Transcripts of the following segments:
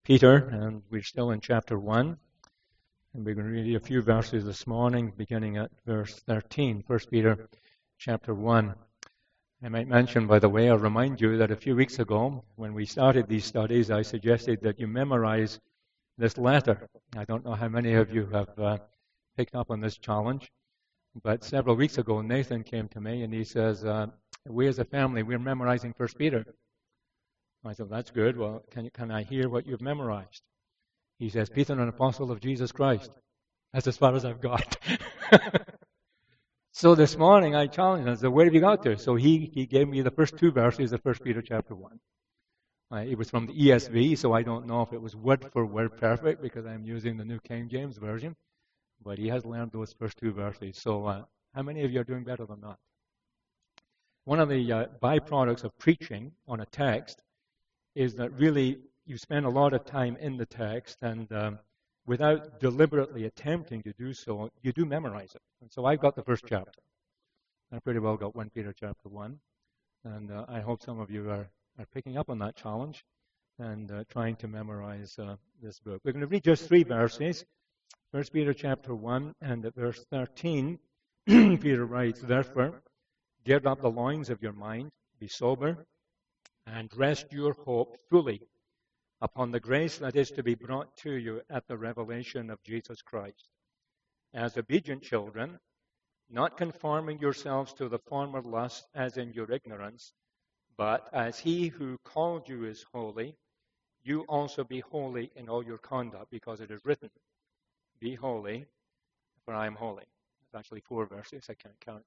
Peter, and we're still in chapter 1. And we're going to read a few verses this morning, beginning at verse 13, 1 Peter chapter 1. I might mention, by the way, I'll remind you that a few weeks ago, when we started these studies, I suggested that you memorize this letter. I don't know how many of you have picked up on this challenge, but several weeks ago, Nathan came to me and he says, we as a family, we're memorizing 1 Peter. I said, that's good. Well, can I hear what you've memorized? He says, Peter, an apostle of Jesus Christ. That's as far as I've got. So this morning I challenged him. I said, where have you got to? So he gave me the first two verses of 1 Peter chapter 1. It was from the ESV, so I don't know if it was word for word perfect because I'm using the New King James Version. But he has learned those first two verses. So how many of you are doing better than that? One of the byproducts of preaching on a text is that really you spend a lot of time in the text, and without deliberately attempting to do so, you do memorize it. And so I've got the first chapter. I pretty well got 1 Peter chapter 1. And I hope some of you are picking up on that challenge and trying to memorize this book. We're going to read just 3 verses. 1 Peter chapter 1 and at verse 13, Peter writes, therefore, gird up the loins of your mind, be sober, and rest your hope fully upon the grace that is to be brought to you at the revelation of Jesus Christ. As obedient children, not conforming yourselves to the former lust as in your ignorance, but as he who called you is holy, you also be holy in all your conduct, because it is written, be holy, for I am holy. It's actually 4 verses, I can't count.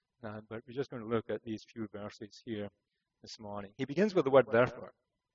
But we're just going to look at these few verses here this morning. He begins with the word therefore.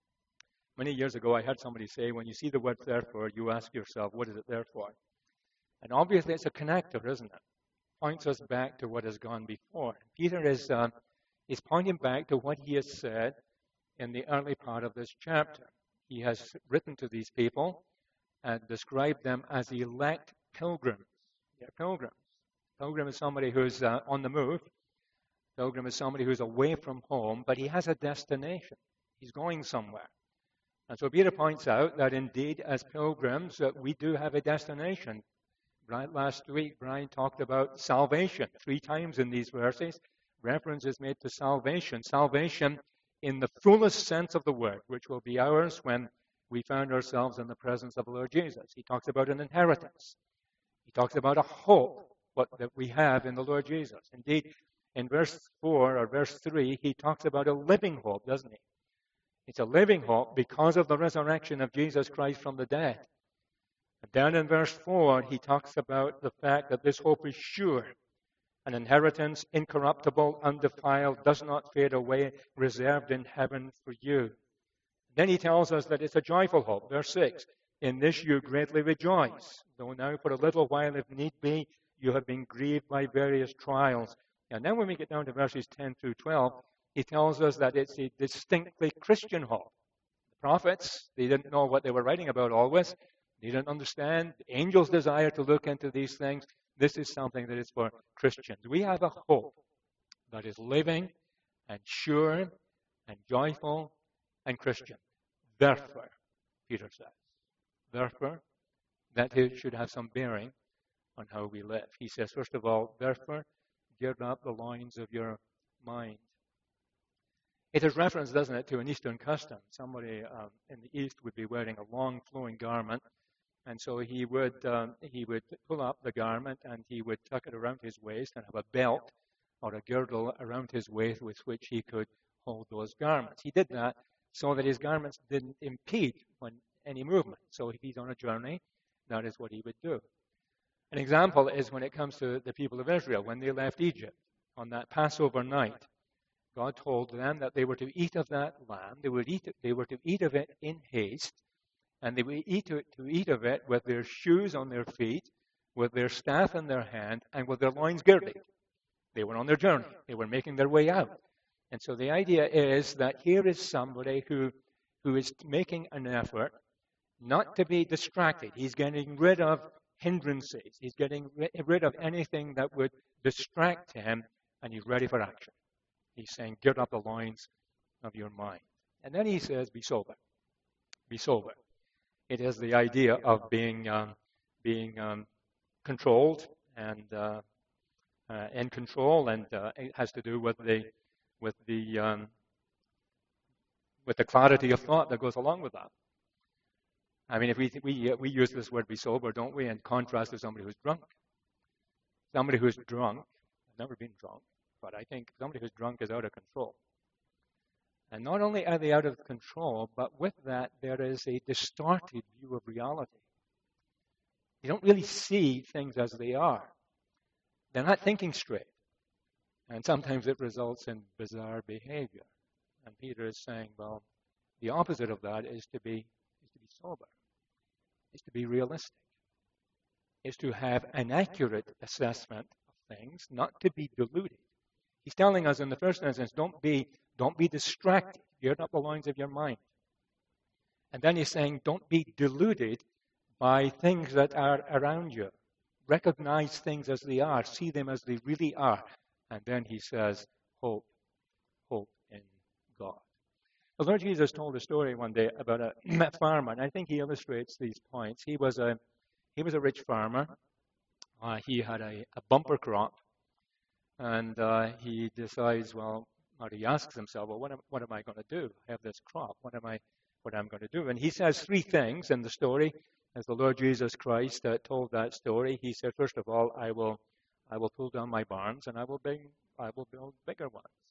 Many years ago, I heard somebody say, when you see the word therefore, you ask yourself, what is it there for? And obviously, it's a connector, isn't it? Points us back to what has gone before. Peter is pointing back to what he has said in the early part of this chapter. He has written to these people and described them as elect pilgrims. They're pilgrims. Pilgrim is somebody who's on the move. Pilgrim is somebody who's away from home, but he has a destination. He's going somewhere. And so Peter points out that indeed, as pilgrims, we do have a destination. Last week, Brian talked about salvation 3 times in these verses. Reference is made to salvation. Salvation in the fullest sense of the word, which will be ours when we find ourselves in the presence of the Lord Jesus. He talks about an inheritance. He talks about a hope that we have in the Lord Jesus. Indeed, in verse 4 or verse 3, he talks about a living hope, doesn't he? It's a living hope because of the resurrection of Jesus Christ from the dead. And down in verse 4, he talks about the fact that this hope is sure. An inheritance, incorruptible, undefiled, does not fade away, reserved in heaven for you. Then he tells us that it's a joyful hope. Verse 6, in this you greatly rejoice, though now for a little while, if need be, you have been grieved by various trials. And then when we get down to verses 10 through 12, he tells us that it's a distinctly Christian hope. The prophets, they didn't know what they were writing about always. They didn't understand the angels' desire to look into these things. This is something that is for Christians. We have a hope that is living and sure and joyful and Christian. Therefore, Peter says, therefore, that it should have some bearing on how we live. He says, first of all, therefore, gird up the loins of your mind. It is reference, doesn't it, to an Eastern custom. Somebody in the East would be wearing a long flowing garment, and so he would pull up the garment and he would tuck it around his waist and have a belt or a girdle around his waist with which he could hold those garments. He did that so that his garments didn't impede any movement. So if he's on a journey, that is what he would do. An example is when it comes to the people of Israel, when they left Egypt on that Passover night. God told them that they were to eat of that lamb. They were to eat of it in haste, and they would eat of it with their shoes on their feet, with their staff in their hand, and with their loins girded. They were on their journey. They were making their way out. And so the idea is that here is somebody who is making an effort not to be distracted. He's getting rid of hindrances. He's getting rid of anything that would distract him, and he's ready for action. He's saying, gird up the loins of your mind. And then he says, be sober. Be sober. It is the idea of being controlled and in control, and it has to do with the clarity of thought that goes along with that. I mean, if we use this word "be sober," don't we, in contrast to somebody who's drunk. Somebody who's drunk, I've never been drunk, but I think somebody who's drunk is out of control. And not only are they out of control, but with that there is a distorted view of reality. You don't really see things as they are. They're not thinking straight. And sometimes it results in bizarre behavior. And Peter is saying, well, the opposite of that is to be sober, is to be realistic, is to have an accurate assessment of things, not to be deluded. He's telling us in the first instance, don't be distracted. Gird up the loins of your mind. And then he's saying, don't be deluded by things that are around you. Recognize things as they are. See them as they really are. And then he says, hope in God. The Lord Jesus told a story one day about a farmer, and I think he illustrates these points. He was a rich farmer. He had a bumper crop, and he decides, or he asks himself, well, what am I going to do? I have this crop. What am I going to do? And he says three things in the story. As the Lord Jesus Christ told that story, he said, first of all, I will pull down my barns and I will build bigger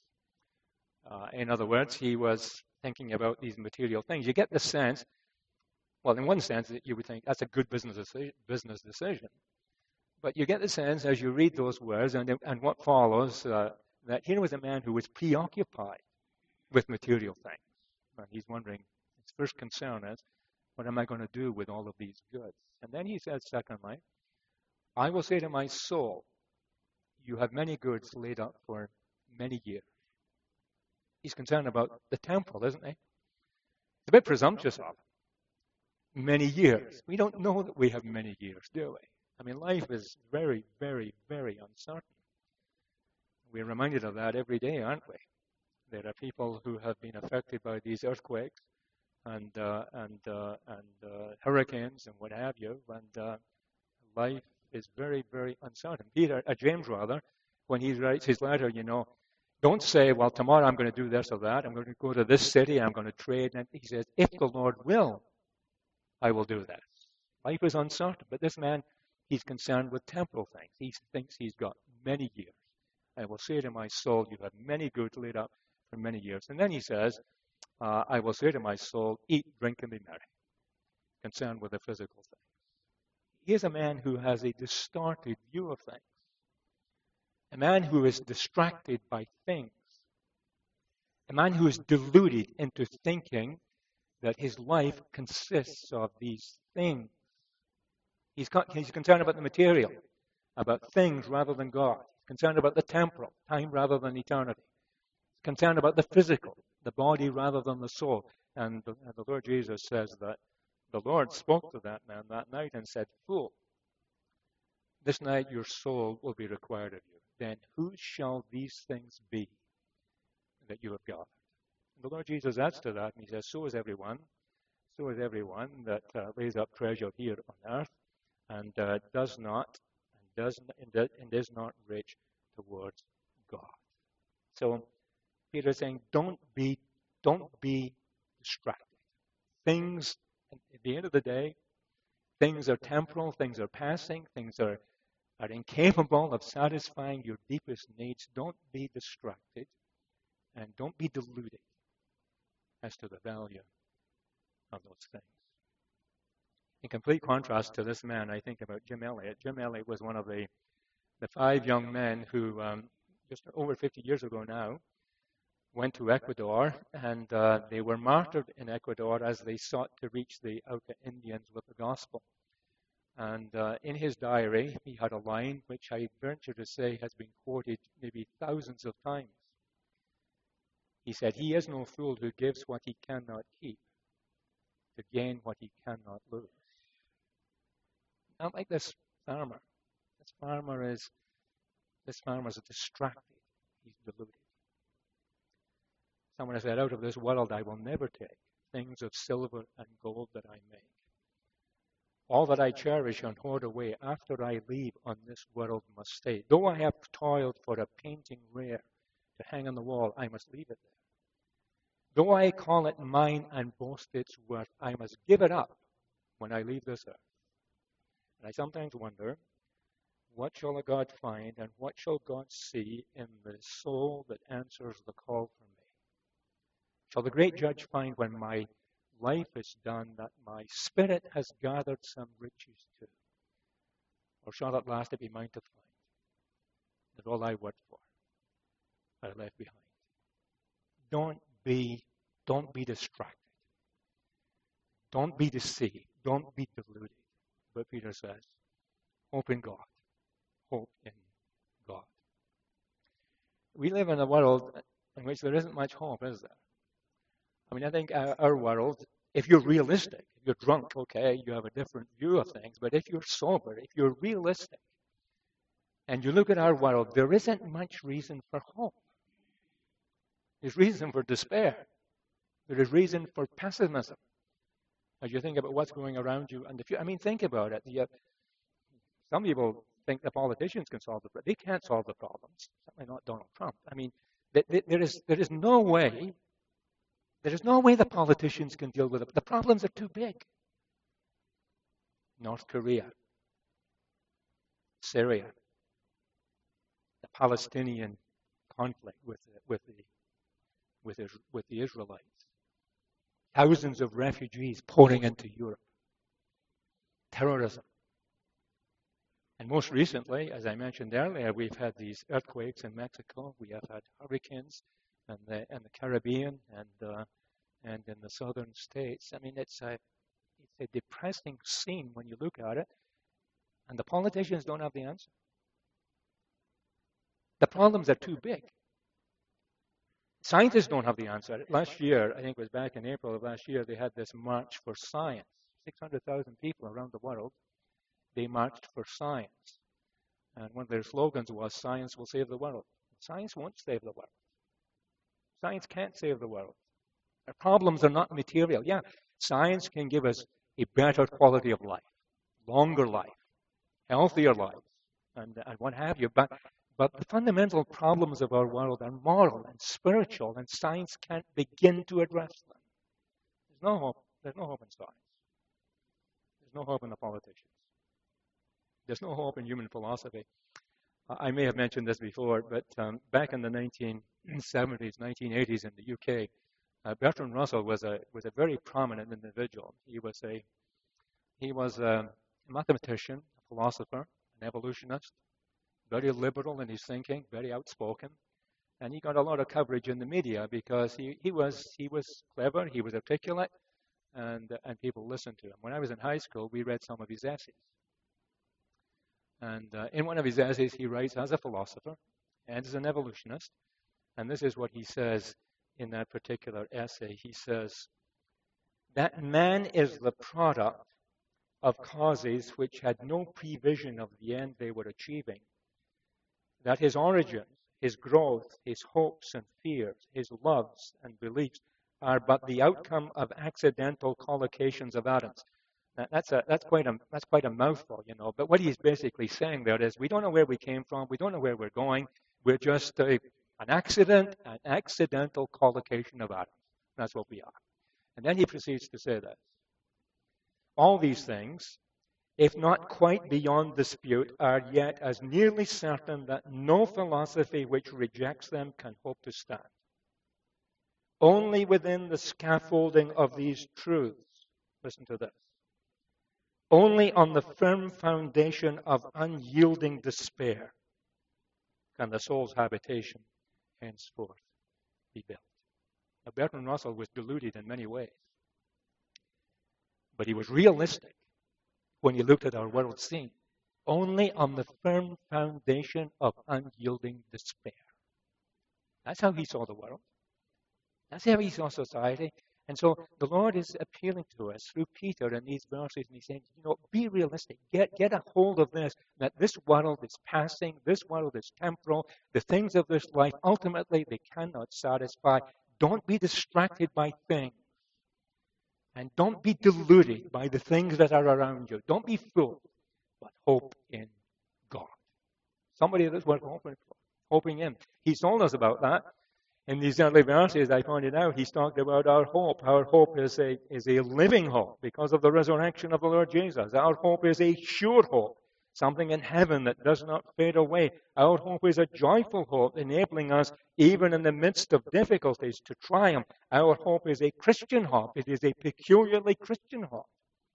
ones. In other words, he was thinking about these material things. You get the sense, well, in one sense, that you would think that's a good business decision. But you get the sense as you read those words and what follows that here was a man who was preoccupied with material things. And he's wondering, his first concern is, what am I going to do with all of these goods? And then he says, secondly, I will say to my soul, you have many goods laid up for many years. He's concerned about the temple, isn't he? It's a bit presumptuous of him. Many years. We don't know that we have many years, do we? I mean, life is very, very, very uncertain. We're reminded of that every day, aren't we? There are people who have been affected by these earthquakes and hurricanes and what have you, and life is very, very uncertain. James, when he writes his letter, don't say, well, tomorrow I'm going to do this or that. I'm going to go to this city. I'm going to trade. And he says, if the Lord will, I will do that. Life is uncertain. But this man, he's concerned with temporal things. He thinks he's got many years. I will say to my soul, you have many goods laid up for many years. And then he says, I will say to my soul, eat, drink, and be merry. Concerned with the physical things. He is a man who has a distorted view of things. A man who is distracted by things. A man who is deluded into thinking that his life consists of these things. He's concerned about the material, about things rather than God. He's concerned about the temporal, time rather than eternity. He's concerned about the physical, the body rather than the soul. And the Lord Jesus says that the Lord spoke to that man that night and said, fool, this night your soul will be required of you. Then who shall these things be that you have gathered? And the Lord Jesus adds to that, and he says, so is everyone that lays up treasure here on earth and is not rich towards God. So Peter is saying, don't be distracted. Things, at the end of the day, things are temporal, things are passing, things are incapable of satisfying your deepest needs. Don't be distracted and don't be deluded as to the value of those things. In complete contrast to this man, I think about Jim Elliot. Jim Elliot was one of the 5 young men who, just over 50 years ago now, went to Ecuador, and they were martyred in Ecuador as they sought to reach the Auca Indians with the gospel. And in his diary, he had a line which I venture to say has been quoted maybe thousands of times. He said, he is no fool who gives what he cannot keep to gain what he cannot lose. Not like this farmer. This farmer is distracted. He's deluded. Someone has said, out of this world I will never take things of silver and gold that I make. All that I cherish and hoard away after I leave on this world must stay. Though I have toiled for a painting rare to hang on the wall, I must leave it there. Though I call it mine and boast its worth, I must give it up when I leave this earth. And I sometimes wonder, what shall a God find and what shall God see in the soul that answers the call from me? Shall the great judge find when my life is done that my spirit has gathered some riches too? Or shall at last it be mine to find that all I worked for I left behind? Don't be distracted. Don't be deceived. Don't be deluded. But Peter says, hope in God. Hope in God. We live in a world in which there isn't much hope, is there? I mean, I think our world, if you're realistic, if you're drunk, okay, you have a different view of things. But if you're sober, if you're realistic, and you look at our world, there isn't much reason for hope. There's reason for despair. There is reason for pessimism. As you think about what's going around you, and think about it. Some people think the politicians can solve the problem. They can't solve the problems. Certainly not Donald Trump. I mean, there is no way. There is no way the politicians can deal with it. The problems are too big. North Korea, Syria, the Palestinian conflict with the Israelites, thousands of refugees pouring into Europe, terrorism. And most recently, as I mentioned earlier, we've had these earthquakes in Mexico. We have had hurricanes in the Caribbean and in the southern states. I mean, it's a depressing scene when you look at it, and the politicians don't have the answer. The problems are too big. Scientists don't have the answer. Last year, I think it was back in April of last year, they had this March for Science. 600,000 people around the world, they marched for science. And one of their slogans was, science will save the world. Science won't save the world. Science can't save the world. Our problems are not material. Yeah, science can give us a better quality of life, longer life, healthier life, and what have you. But the fundamental problems of our world are moral and spiritual, and science can't begin to address them. There's no hope. There's no hope in science. There's no hope in the politicians. There's no hope in human philosophy. I may have mentioned this before, but back in the 1970s, 1980s in the UK, Bertrand Russell was a very prominent individual. He was a mathematician, a philosopher, an evolutionist, very liberal in his thinking, very outspoken, and he got a lot of coverage in the media because he was clever, he was articulate, and people listened to him. When I was in high school, we read some of his essays. And in one of his essays, he writes as a philosopher and as an evolutionist, and this is what he says in that particular essay. He says that man is the product of causes which had no prevision of the end they were achieving, that his origins, his growth, his hopes and fears, his loves and beliefs are but the outcome of accidental collocations of atoms. That's quite a mouthful, you know. But what he's basically saying there is, we don't know where we came from, we don't know where we're going. We're just an accidental collocation of atoms. That's what we are. And then he proceeds to say this: all these things, if not quite beyond dispute, are yet as nearly certain that no philosophy which rejects them can hope to stand. Only within the scaffolding of these truths, listen to this, only on the firm foundation of unyielding despair can the soul's habitation henceforth be built. Now, Bertrand Russell was deluded in many ways, but he was realistic when he looked at our world scene. Only on the firm foundation of unyielding despair. That's how he saw the world. That's how he saw society. And so the Lord is appealing to us through Peter in these verses, and he's saying, be realistic. Get a hold of this, that this world is passing, this world is temporal. The things of this life, ultimately, they cannot satisfy. Don't be distracted by things. And don't be deluded by the things that are around you. Don't be fooled, but hope in God. Somebody that's worth hoping in. He's told us about that. In these early verses, I pointed out, he's talked about our hope. Our hope is a living hope because of the resurrection of the Lord Jesus. Our hope is a sure hope, something in heaven that does not fade away. Our hope is a joyful hope, enabling us, even in the midst of difficulties, to triumph. Our hope is a Christian hope. It is a peculiarly Christian hope.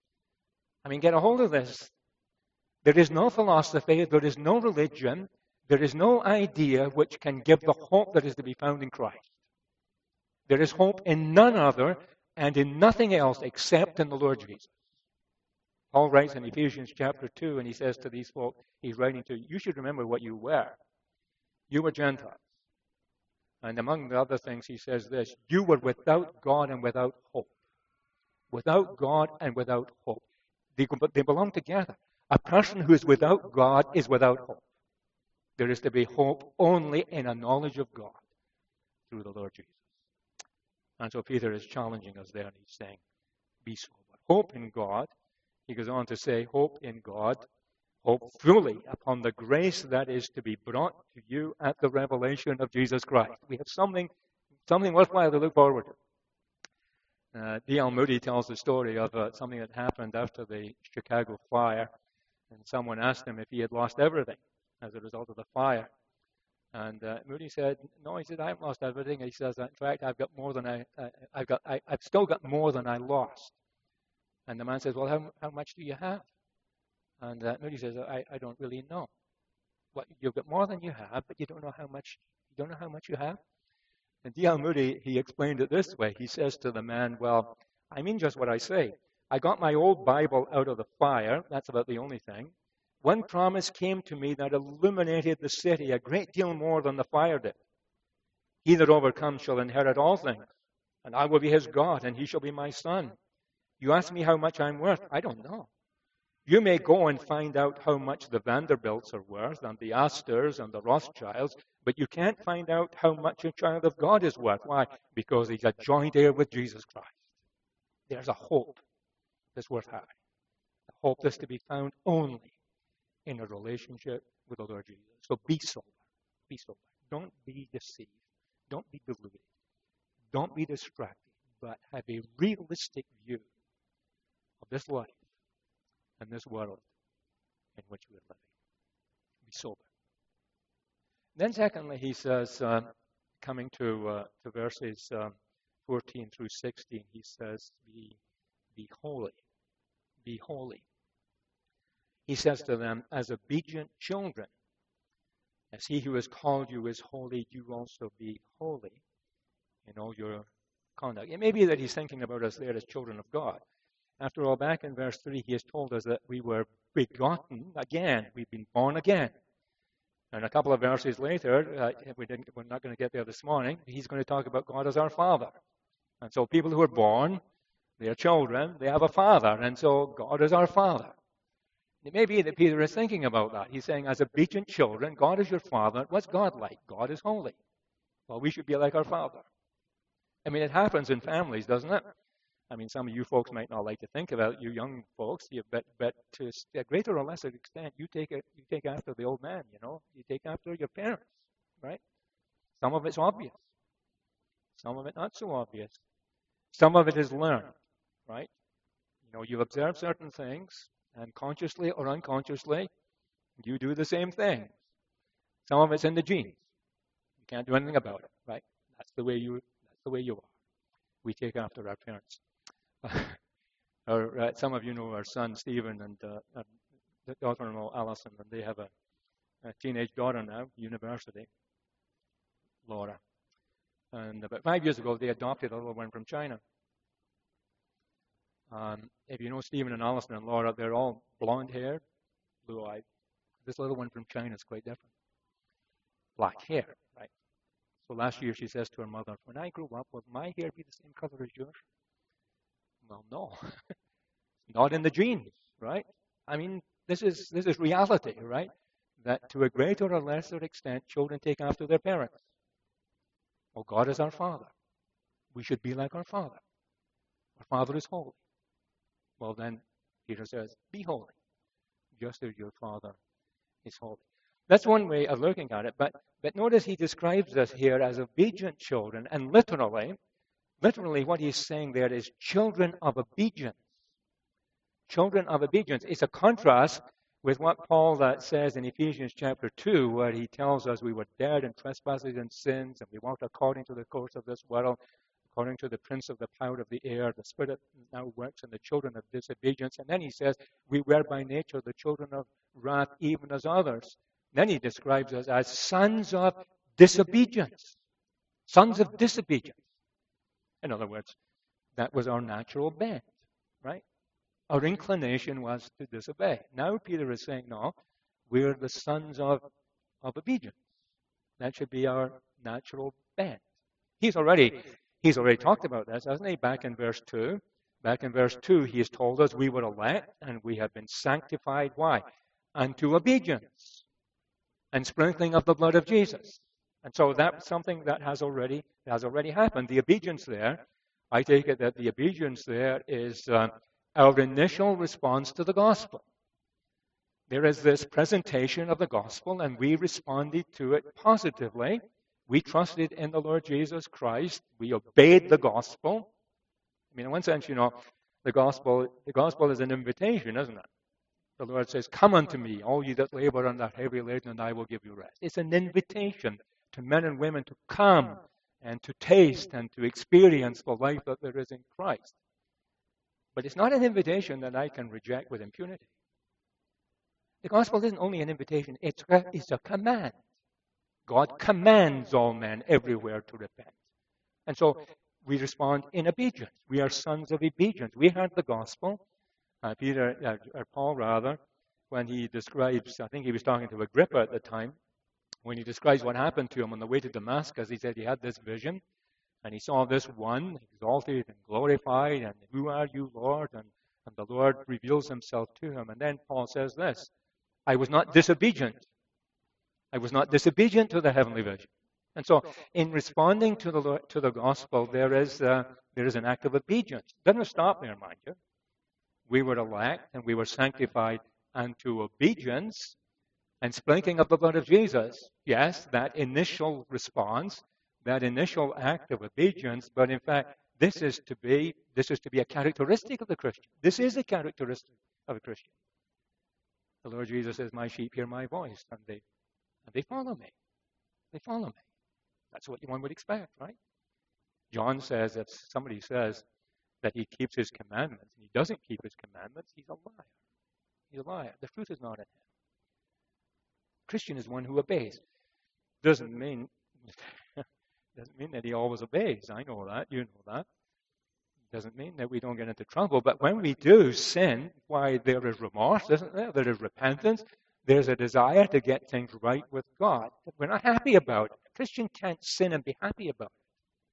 I mean, get a hold of this. There is no philosophy, there is no religion, there is no idea which can give the hope that is to be found in Christ. There is hope in none other and in nothing else except in the Lord Jesus. Paul writes in Ephesians chapter 2, and he says to these folk, he's writing to, you should remember what you were. You were Gentiles. And among the other things, he says this, you were without God and without hope. Without God and without hope. They belong together. A person who is without God is without hope. There is to be hope only in a knowledge of God through the Lord Jesus. And so Peter is challenging us there, and he's saying, be sober. Hope in God. He goes on to say, hope in God. Hope fully upon the grace that is to be brought to you at the revelation of Jesus Christ. We have something worthwhile to look forward to. D.L. Moody tells the story of something that happened after the Chicago fire. And someone asked him if he had lost everything as a result of the fire. And Moody said, no, he said, I haven't lost everything. He says, in fact, I've still got more than I lost. And the man says, well, how much do you have? And Moody says, I don't really know. Well, you've got more than you have, but you don't know how much you have? And D.L. Moody, he explained it this way. He says to the man, well, I mean just what I say. I got my old Bible out of the fire. That's about the only thing. One promise came to me that illuminated the city a great deal more than the fire did. He that overcomes shall inherit all things, and I will be his God, and he shall be my son. You ask me how much I'm worth? I don't know. You may go and find out how much the Vanderbilts are worth, and the Astors and the Rothschilds, but you can't find out how much a child of God is worth. Why? Because he's a joint heir with Jesus Christ. There's a hope that's worth having. A hope that's to be found only in a relationship with the Lord Jesus. So be sober. Be sober. Don't be deceived. Don't be deluded. Don't be distracted, but have a realistic view of this life and this world in which we are living. Be sober. Then secondly, he says, coming to verses 14 through 16, he says, be holy. Be holy. He says to them, as obedient children, as he who has called you is holy, you also be holy in all your conduct. It may be that he's thinking about us there as children of God. After all, back in verse 3, he has told us that we were begotten again. We've been born again. And a couple of verses later, we're not going to get there this morning, he's going to talk about God as our Father. And so people who are born, they are children, they have a father. And so God is our Father. It may be that Peter is thinking about that. He's saying, as obedient children, God is your Father. What's God like? God is holy. Well, we should be like our Father. I mean, it happens in families, doesn't it? I mean, some of you folks might not like to think about it, you young folks, but to a greater or lesser extent, you take after the old man, you know. You take after your parents, right? Some of it's obvious. Some of it not so obvious. Some of it is learned, right? You know, you observe certain things, and consciously or unconsciously, you do the same thing. Some of it's in the genes. You can't do anything about it, right? That's the way you are. We take after our parents. Some of you know our son Stephen and daughter-in-law Alison, and they have a teenage daughter now, university, Laura. And about 5 years ago, they adopted a little one from China. If you know Stephen and Alison and Laura, they're all blonde-haired, blue-eyed. This little one from China is quite different. Black hair, right? So last year she says to her mother, when I grow up, will my hair be the same color as yours? Well, no. Not in the genes, right? I mean, this is reality, right? That to a greater or lesser extent, children take after their parents. Well, God is our Father. We should be like our Father. Our Father is holy. Well, then Peter says, be holy, just as your Father is holy. That's one way of looking at it. But notice he describes us here as obedient children, and literally what he's saying there is children of obedience. Children of obedience. It's a contrast with what Paul says in Ephesians chapter 2, where he tells us we were dead in trespasses and sins, and we walked according to the course of this world, according to the prince of the power of the air, the spirit now works in the children of disobedience. And then he says, we were by nature the children of wrath, even as others. Then he describes us as sons of disobedience. Sons of disobedience. In other words, that was our natural bent, right? Our inclination was to disobey. Now Peter is saying, no, we're the sons of obedience. That should be our natural bent. He's already talked about this, hasn't he? Back in verse 2. Back in verse 2, he has told us we were elect and we have been sanctified. Why? Unto obedience and sprinkling of the blood of Jesus. And so that's something that has already happened. The obedience there, I take it that the obedience there is our initial response to the gospel. There is this presentation of the gospel, and we responded to it positively. We trusted in the Lord Jesus Christ. We obeyed the gospel. I mean, in one sense, the gospel is an invitation, isn't it? The Lord says, come unto me, all you that labor and are heavy laden, and I will give you rest. It's an invitation to men and women to come and to taste and to experience the life that there is in Christ. But it's not an invitation that I can reject with impunity. The gospel isn't only an invitation, it's a command. God commands all men everywhere to repent. And so we respond in obedience. We are sons of obedience. We heard the gospel. Paul, when he describes, I think he was talking to Agrippa at the time, when he describes what happened to him on the way to Damascus, he said he had this vision, and he saw this one exalted and glorified, and who are you, Lord? And the Lord reveals himself to him. And then Paul says this, I was not disobedient. I was not disobedient to the heavenly vision. And so in responding to the gospel, there is an act of obedience. It doesn't stop there, mind you. We were elect and we were sanctified unto obedience and sprinkling of the blood of Jesus. Yes, that initial response, that initial act of obedience, but in fact, this is to be a characteristic of the Christian. This is a characteristic of a Christian. The Lord Jesus says, my sheep hear my voice, and they follow me. They follow me. That's what one would expect, right? John says, if somebody says that he keeps his commandments and he doesn't keep his commandments, he's a liar. He's a liar. The fruit is not in him. Christian is one who obeys. Doesn't mean that he always obeys. I know that. You know that. Doesn't mean that we don't get into trouble. But when we do sin, why, there is remorse, isn't there? There is repentance. There's a desire to get things right with God. We're not happy about it. A Christian can't sin and be happy about it.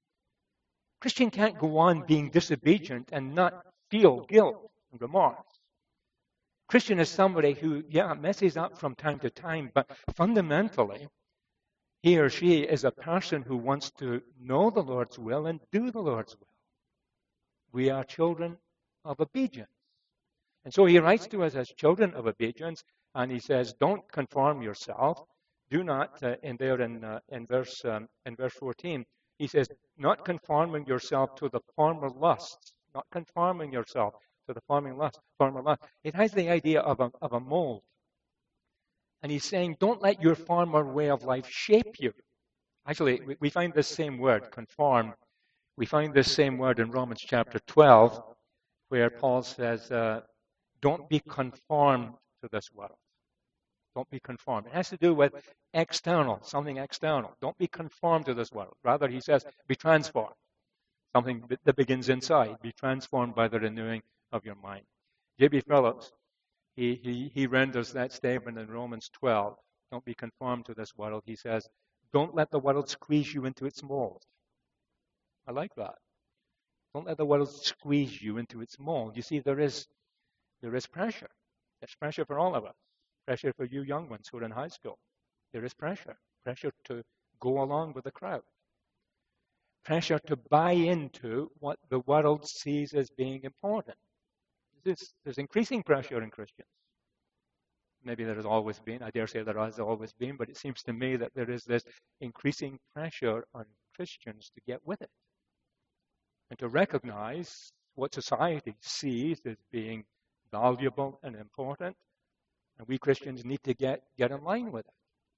A Christian can't go on being disobedient and not feel guilt and remorse. A Christian is somebody who, messes up from time to time, but fundamentally, he or she is a person who wants to know the Lord's will and do the Lord's will. We are children of obedience. And so he writes to us as children of obedience, and he says, don't conform yourself. Do not, in verse 14, he says, not conforming yourself to the former lusts. Not conforming yourself to the former lust. It has the idea of a mold. And he's saying, don't let your former way of life shape you. Actually, we find this same word, conform. We find this same word in Romans chapter 12, where Paul says, don't be conformed to this world. Don't be conformed. It has to do with external, something external. Don't be conformed to this world. Rather, he says, be transformed. Something that begins inside. Be transformed by the renewing of your mind. J.B. Phillips, he renders that statement in Romans 12. Don't be conformed to this world. He says, don't let the world squeeze you into its mold. I like that. Don't let the world squeeze you into its mold. You see, there is pressure. There's pressure for all of us. Pressure for you young ones who are in high school. There is pressure. Pressure to go along with the crowd. pressure to buy into what the world sees as being important. There's increasing pressure in Christians. Maybe there has always been. I dare say there has always been, but it seems to me that there is this increasing pressure on Christians to get with it and to recognize what society sees as being valuable and important, and we Christians need to get in line with it.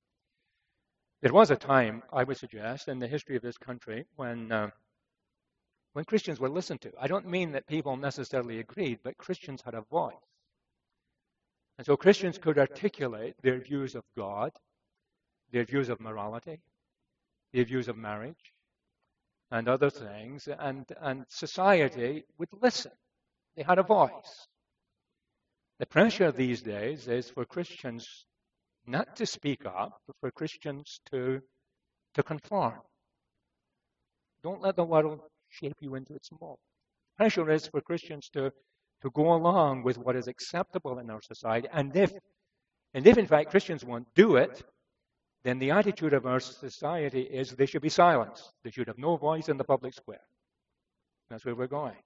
There was a time, I would suggest, in the history of this country when Christians were listened to. I don't mean that people necessarily agreed, but Christians had a voice. And so Christians could articulate their views of God, their views of morality, their views of marriage, and other things, and society would listen. They had a voice. The pressure these days is for Christians not to speak up, but for Christians to conform. Don't let the world shape you into its mold. Pressure is for Christians to go along with what is acceptable in our society. And if in fact Christians won't do it, then the attitude of our society is they should be silenced. They should have no voice in the public square. That's where we're going.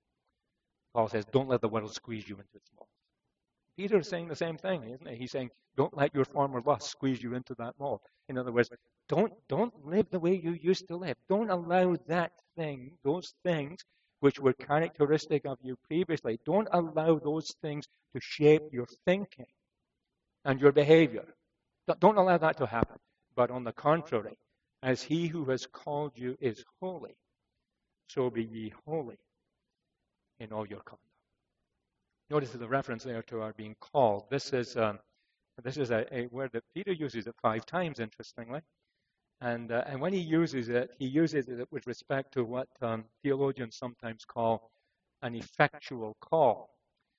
Paul says, don't let the world squeeze you into its mold. Peter is saying the same thing, isn't he? He's saying, don't let your former lust squeeze you into that mold. In other words, don't live the way you used to live. Don't allow those things which were characteristic of you previously, don't allow those things to shape your thinking and your behavior. Don't allow that to happen. But on the contrary, as he who has called you is holy, so be ye holy in all your conduct. Notice the reference there to our being called. This is a word that Peter uses it 5 times, interestingly. And when he uses it with respect to what theologians sometimes call an effectual call.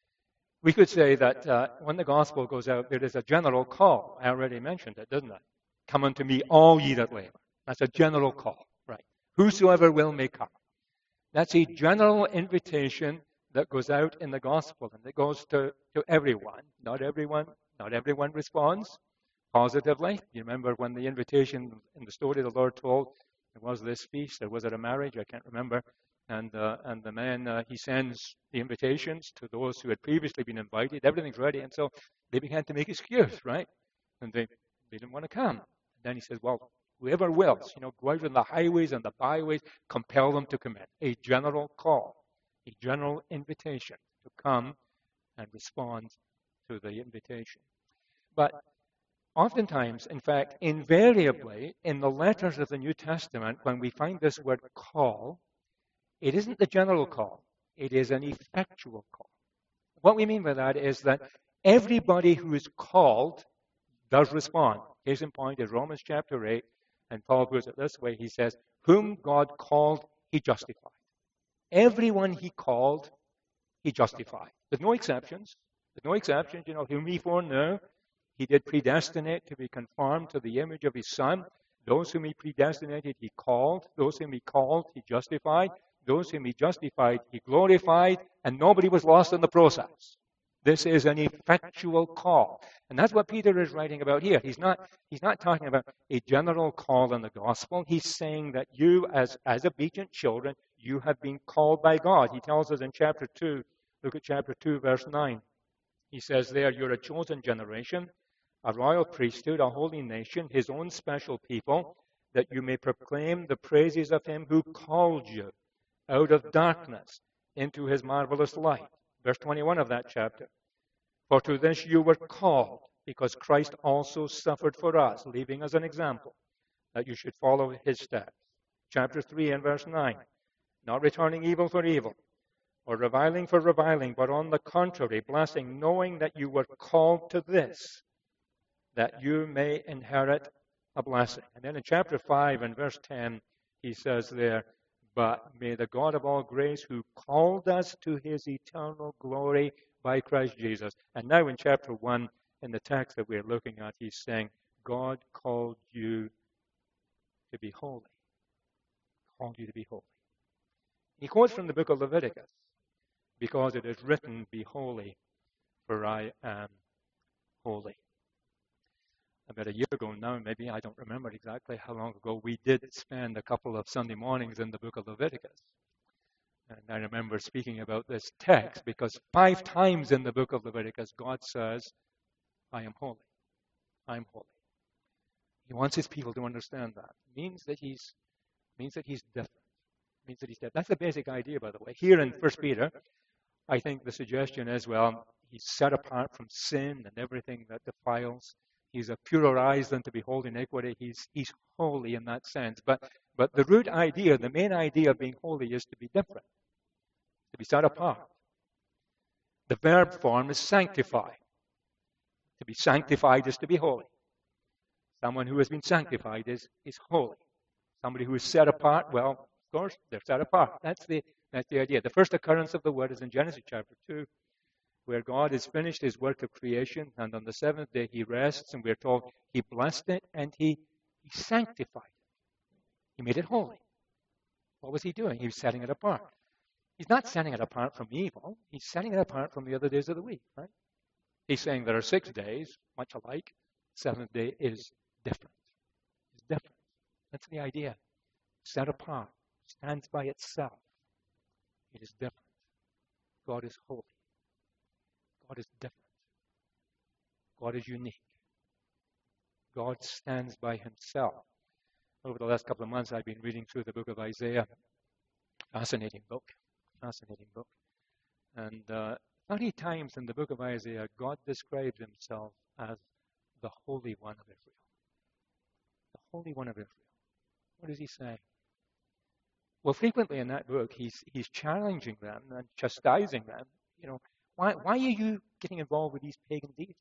We could say that when the gospel goes out, there is a general call. I already mentioned it, didn't I? Come unto me, all ye that labor. That's a general call, right? Whosoever will may come. That's a general invitation that goes out in the gospel, and it goes to everyone. Not everyone responds positively. You remember when the invitation in the story the Lord told, there was this feast, or was it a marriage? I can't remember. And the man, he sends the invitations to those who had previously been invited. Everything's ready. And so they began to make excuse, right? And they didn't want to come. And then he says, well, whoever wills, go out on the highways and the byways, compel them to come in. A general call, a general invitation to come and respond to the invitation. But oftentimes, in fact, invariably, in the letters of the New Testament, when we find this word call, it isn't the general call. It is an effectual call. What we mean by that is that everybody who is called does respond. Case in point is Romans chapter 8, and Paul puts it this way. He says, whom God called, he justified. Everyone he called, he justified. There's no exceptions. There's no exceptions. Whom he foreknew, he did predestinate to be conformed to the image of his Son. Those whom he predestinated, he called. Those whom he called, he justified. Those whom he justified, he glorified. And nobody was lost in the process. This is an effectual call. And that's what Peter is writing about here. He's not talking about a general call in the gospel. He's saying that you, as obedient children, you have been called by God. He tells us in chapter 2, look at chapter 2, verse 9. He says there, you're a chosen generation, a royal priesthood, a holy nation, his own special people, that you may proclaim the praises of him who called you out of darkness into his marvelous light. Verse 21 of that chapter. For to this you were called, because Christ also suffered for us, leaving us an example, that you should follow his steps. Chapter 3 and verse 9. Not returning evil for evil, or reviling for reviling, but on the contrary, blessing, knowing that you were called to this, that you may inherit a blessing. And then in chapter 5 and verse 10, he says there, but may the God of all grace, who called us to his eternal glory by Christ Jesus. And now in chapter 1, in the text that we're looking at, he's saying, God called you to be holy. Called you to be holy. He quotes from the book of Leviticus, because it is written, be holy, for I am holy. about a year ago now, maybe, I don't remember exactly how long ago, we did spend a couple of Sunday mornings in the book of Leviticus. And I remember speaking about this text because 5 times in the book of Leviticus, God says, I am holy. I am holy. He wants his people to understand that. It means that he's different. It means that he's different. That's the basic idea, by the way. Here in 1 Peter, I think the suggestion is, well, he's set apart from sin and everything that defiles. He's a purer eyes than to behold iniquity. He's holy in that sense. But the root idea, the main idea of being holy is to be different, to be set apart. The verb form is sanctify. To be sanctified is to be holy. Someone who has been sanctified is holy. Somebody who is set apart, well, of course, they're set apart. That's the idea. The first occurrence of the word is in Genesis chapter 2, where God has finished his work of creation, and on the seventh day he rests, and we're told he blessed it and he sanctified it. He made it holy. What was he doing? He was setting it apart. He's not setting it apart from evil. He's setting it apart from the other days of the week, right? He's saying there are 6 days, much alike. Seventh day is different. It's different. That's the idea. Set apart. Stands by itself. It is different. God is holy. God is different. God is unique. God stands by himself. Over the last couple of months, I've been reading through the book of Isaiah. Fascinating book. Fascinating book. And 30 times in the book of Isaiah, God describes himself as the Holy One of Israel. The Holy One of Israel. What is he saying? Well, frequently in that book, he's challenging them and chastising them. You know, why are you getting involved with these pagan deities?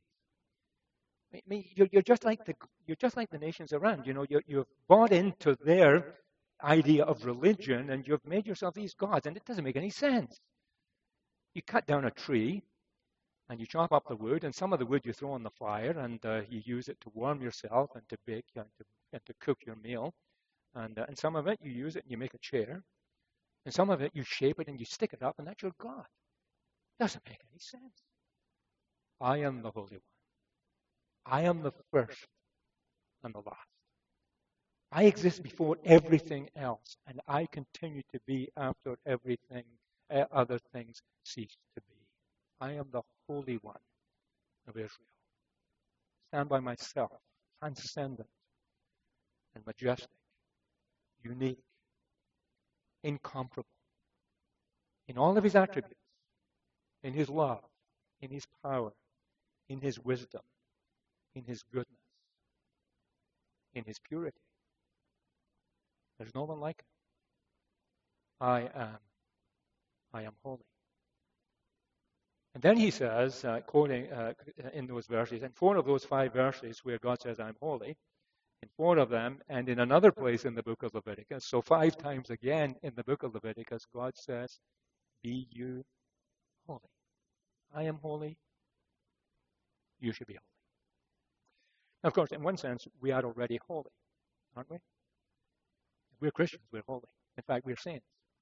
I mean, you're just like the nations around. You know, you've bought into their idea of religion, and you've made yourself these gods, and it doesn't make any sense. You cut down a tree, and you chop up the wood, and some of the wood you throw on the fire, and you use it to warm yourself and to bake and to cook your meal. And some of it you use it and you make a chair, and some of it you shape it and you stick it up, and that's your God. Doesn't make any sense. I am the Holy One. I am the first and the last. I exist before everything else, and I continue to be after everything other things cease to be. I am the Holy One of Israel. Stand by myself, transcendent and majestic, unique, incomparable, in all of his attributes, in his love, in his power, in his wisdom, in his goodness, in his purity. There's no one like him. I am holy. And then he says, quoting in those verses, and 4 of those 5 verses where God says, I'm holy, in 4 of them, and in another place in the book of Leviticus, so 5 times again in the book of Leviticus, God says, be you holy. I am holy. You should be holy. Now, of course, in one sense, we are already holy, aren't we? If we're Christians, we're holy. In fact, we're saints.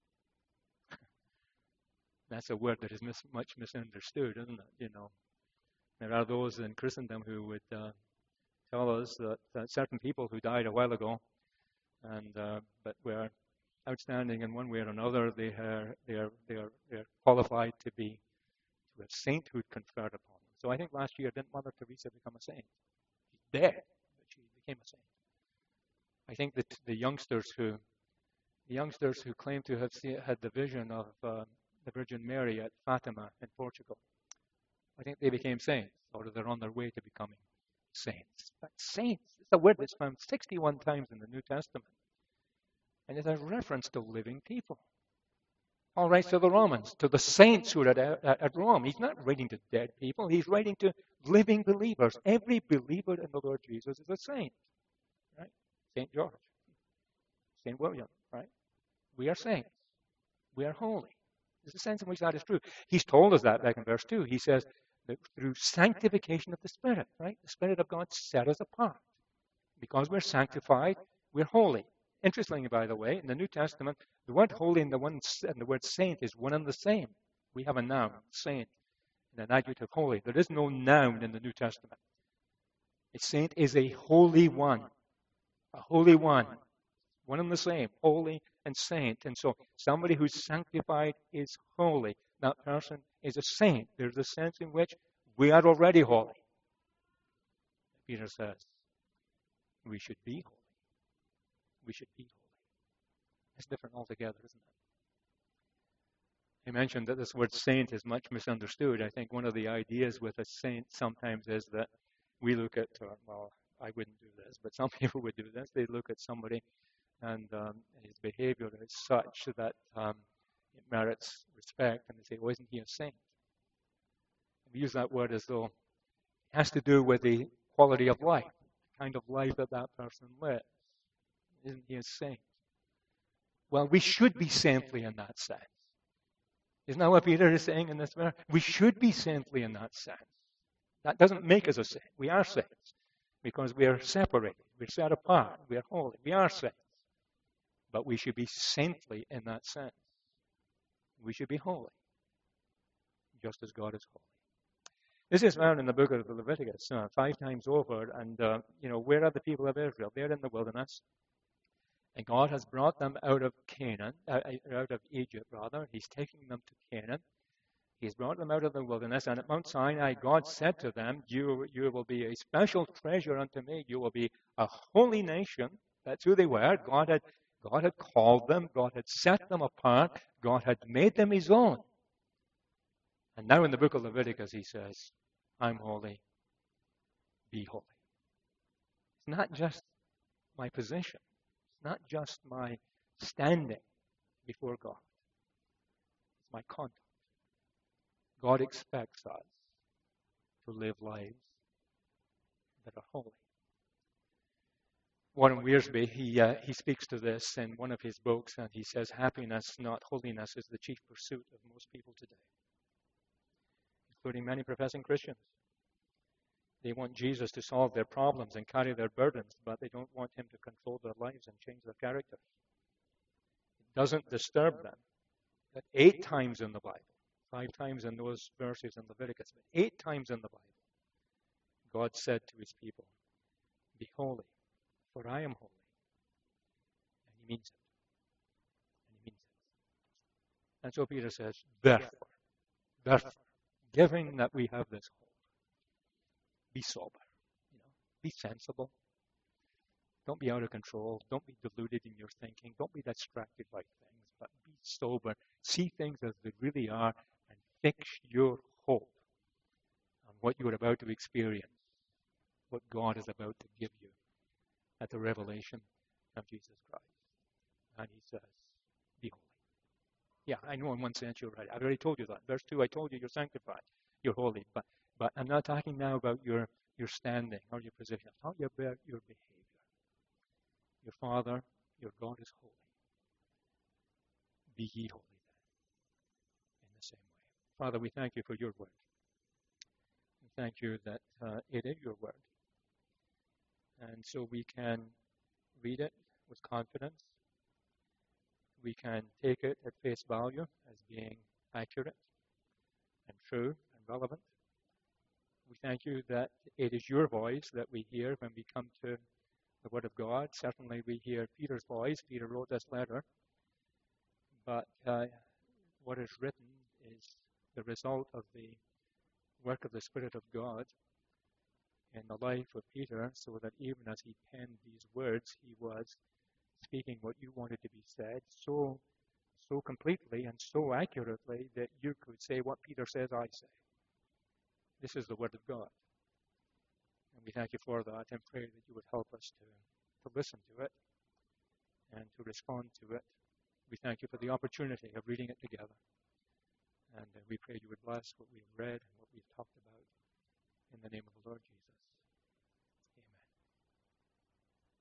That's a word that is much misunderstood, isn't it? You know, there are those in Christendom who would tell us that certain people who died a while ago, and but were outstanding in one way or another, they are qualified to have sainthood conferred upon them. So I think last year didn't Mother Teresa become a saint? She's dead, but she became a saint. I think that the youngsters who claim to have had the vision of the Virgin Mary at Fatima in Portugal, I think they became saints, or they're on their way to becoming saints. But saints is a word that's found 61 times in the New Testament. And it's a reference to living people. Paul writes to the Romans, to the saints who are at Rome. He's not writing to dead people. He's writing to living believers. Every believer in the Lord Jesus is a saint. Right? St. George. St. William. Right? We are saints. We are holy. There's a sense in which that is true. He's told us that back in verse 2. He says that through sanctification of the Spirit, right? The Spirit of God set us apart. Because we're sanctified, we're holy. Interestingly, by the way, in the New Testament, the word holy and the word saint is one and the same. We have a noun, saint, and an adjective, holy. There is no noun in the New Testament. A saint is a holy one. A holy one. One and the same, holy and saint. And so somebody who's sanctified is holy. That person is a saint. There's a sense in which we are already holy. Peter says, we should be holy. We should be holy. It's different altogether, isn't it? I mentioned that this word saint is much misunderstood. I think one of the ideas with a saint sometimes is that we look at, well, I wouldn't do this, but some people would do this. They look at somebody and his behavior is such that it merits respect, and they say, well, isn't he a saint? We use that word as though it has to do with the quality of life, the kind of life that that person lives. Isn't he a saint? Well, we should be saintly in that sense. Isn't that what Peter is saying in this verse? We should be saintly in that sense. That doesn't make us a saint. We are saints because we are separated. We're set apart. We are holy. We are saints. But we should be saintly in that sense. We should be holy, just as God is holy. This is found in the book of Leviticus 5 times over. And, where are the people of Israel? They're in the wilderness. And God has brought them out of Canaan, out of Egypt, rather. He's taking them to Canaan. He's brought them out of the wilderness. And at Mount Sinai, God said to them, you will be a special treasure unto me. You will be a holy nation. That's who they were. God had called them. God had set them apart. God had made them his own. And now in the book of Leviticus, he says, I'm holy. Be holy. It's not just my position. It's not just my standing before God. It's my conduct. God expects us to live lives that are holy. Warren Wiersbe, he speaks to this in one of his books, and he says, happiness, not holiness, is the chief pursuit of most people today, including many professing Christians. They want Jesus to solve their problems and carry their burdens, but they don't want him to control their lives and change their character. It doesn't disturb them that 8 times in the Bible, 5 times in those verses in Leviticus, but 8 times in the Bible, God said to his people, be holy, for I am holy. And he means it. And he means it. And so Peter says, therefore, given that we have this hope, be sober, be sensible. Don't be out of control. Don't be deluded in your thinking. Don't be distracted by things, but be sober. See things as they really are and fix your hope on what you are about to experience, what God is about to give you at the revelation of Jesus Christ. And he says, be holy. Yeah, I know in one sense you're right. I've already told you that. Verse 2, I told you you're sanctified. You're holy. But I'm not talking now about your standing or your position. I'm talking about your behavior. Your Father, your God is holy. Be ye holy then, in the same way. Father, we thank you for your word. We thank you that it is your word. And so we can read it with confidence. We can take it at face value as being accurate and true and relevant. We thank you that it is your voice that we hear when we come to the Word of God. Certainly we hear Peter's voice. Peter wrote this letter. But what is written is the result of the work of the Spirit of God in the life of Peter, so that even as he penned these words, he was speaking what you wanted to be said so completely and so accurately that you could say what Peter says, I say. This is the Word of God. And we thank you for that and pray that you would help us to listen to it and to respond to it. We thank you for the opportunity of reading it together. And we pray you would bless what we've read and what we've talked about.